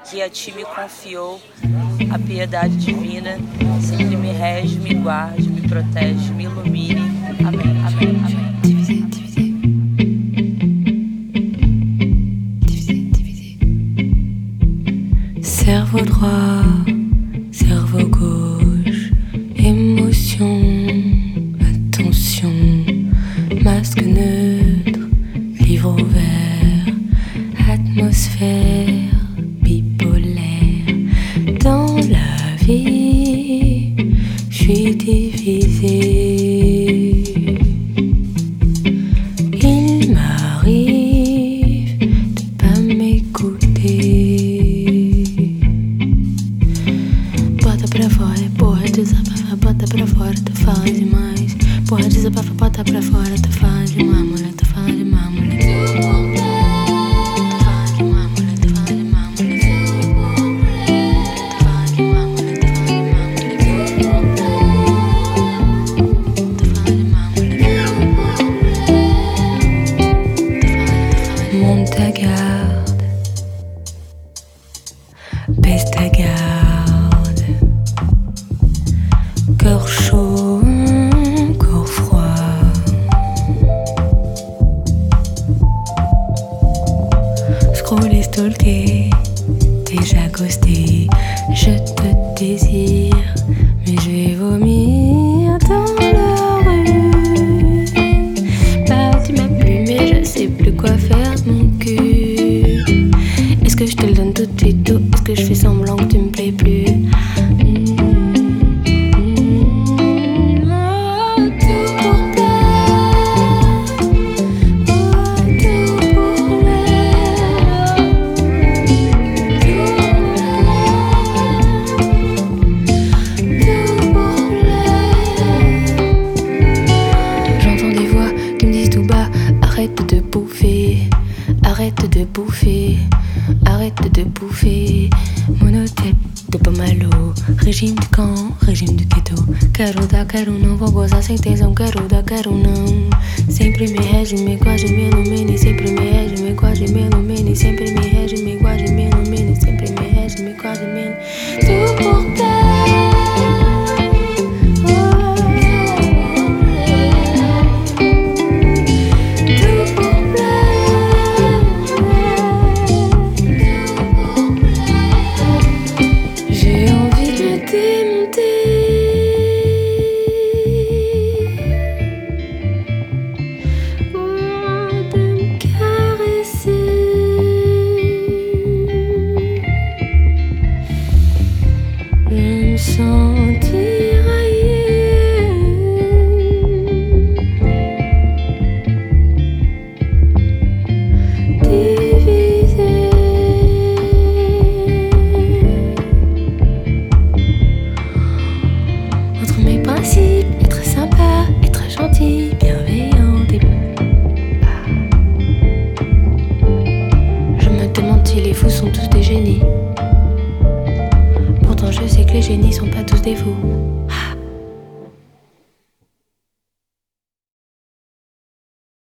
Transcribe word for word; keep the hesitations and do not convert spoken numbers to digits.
que a ti me confiou a piedade divina, sempre me rege, me guarde, me protege, me ilumine. Amém, amém, amém. Diviser, diviser. Diviser, diviser. Cerveau droit, cerveau gauche, émotion, attention, masque neutre, livre ouvert, atmosphère bipolaire. Dans la vie, je suis divisée. Il m'arrive de pas m'écouter. Bota pra fora, porra, desabafa, bota pra fora, tu fala demais. Porra, desabafa, bota pra fora, tu fala demais, mulher, tu fala demais, mulher. Monte ta garde, baisse ta garde. Corps chaud, corps froid. Scroller, stalker, déjà ghosté. Je te désire, mais je vais vomir dans la rue. Bah, tu m'as plu, mais je sais plus quoi faire de mon cul. Est-ce que je te le donne tout de suite ou est-ce que je fais semblant que tu me plais plus? Mmh, mmh, oh, tout pour plaire. Oh, tout pour plaire. Tout pour plaire. J'entends des voix qui me disent tout bas: arrête de bouffer, arrête de bouffer, arrête de bouffer. Monotep de Pomalo, régime du camp, régime do keto. Quero dar, quero não, vou gozar sem tesão. Quero dar, quero não. Sempre me rege, me guarde, me ilumine. Sempre me rege, me guarde, me ilumine. Sempre me rege, me guarde, me ilumine. Sempre me rege, me guarde, me ilumine. Tout pour plaire. J'ai envie de me démonter, oh, de me caresser, je me sens tiraillée, divisée. Entre mes principes, être sympa, être gentil, bienveillant, et... ah. Je me demande si les fous sont tous des génies. Pourtant je sais que les génies sont pas tous des fous.